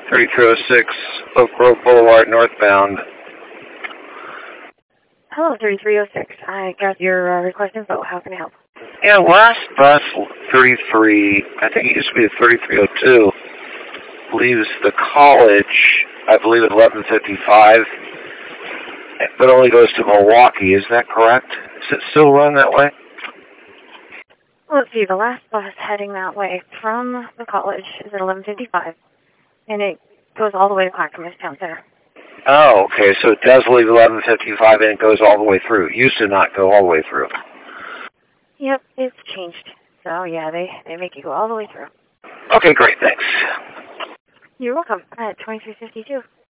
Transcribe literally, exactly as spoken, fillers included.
thirty-three oh six Oak Grove Boulevard, northbound. Hello, thirty-three oh six. I got your uh, request info. How can I help? Yeah, last bus, thirty-three, I think it used to be thirty-three oh two, leaves the college, I believe at eleven fifty-five, but only goes to Milwaukee. Is that correct? Does it still run that way? Let's see. The last bus heading that way from the college is at eleven fifty-five, and it goes all the way to Clackamas Town Center. Oh, okay, so it does leave eleven fifty-five and it goes all the way through. It used to not go all the way through. Yep, it's changed. So, yeah, they, they make you go all the way through. Okay, great, thanks. You're welcome. At twenty-three fifty-two.